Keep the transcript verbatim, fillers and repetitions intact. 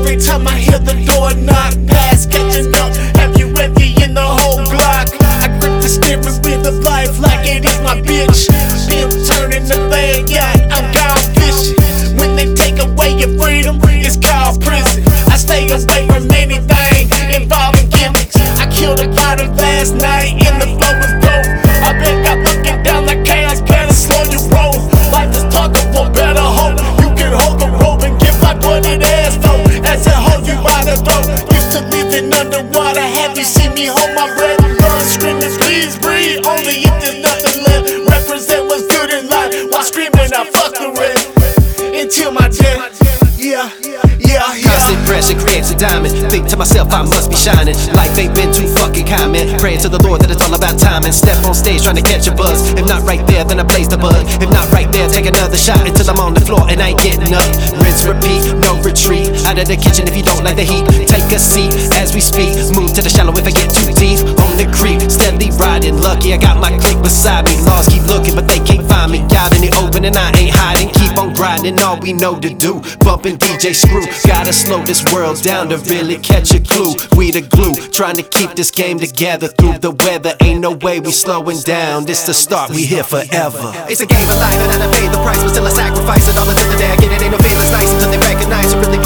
Every time I hear the door knock, past catching up. Have you empty in the whole block? I grip the steering wheel of life like it is my bitch. Been turning the thing, yeah, I'm gone fishing. When they take away your freedom, it's called prison. I stay away from anything involving gimmicks. I killed a bottle last night in the flow was dope. I bet got looking down like chaos, better slow your roll. Life is talking for better hope. You can hold the rope and give my butted ass though. As it hold you by the throat. Used to living underwater, have you seen me hold my breath? Blood screaming, please breathe, only if there's nothing left. Represent what's good in life, while screaming I fuck the rest. Until my death, yeah, yeah, yeah. Constant pressure creates a diamond. Think to myself I must be shining. Life ain't been too fucking kind, man. Praying to the Lord that it's all about timing. Step on stage trying to catch a buzz. If not right there, then I blaze the bud. If not right there, take another shot until I'm on the floor and I ain't getting up. Rinse, repeat, no retreat. Out of the kitchen if you don't like the heat. Take a seat as we speak. Move to the shallow if I get too deep. On the creek, steadily riding. Lucky I got my clique beside me. Laws keep looking but they can't find me. Out in the open and I ain't hiding. Keep on grinding, all we know to do. Bumping D J Screw. Gotta slow this world down to really catch a clue. We the glue, trying to keep this game together through the weather. Ain't no way we slowing down. This the start, we here forever. It's a game of life and I done paid the price, but still I sacrifice it all until the day I get it. Ain't no feelings nice until they recognize it really.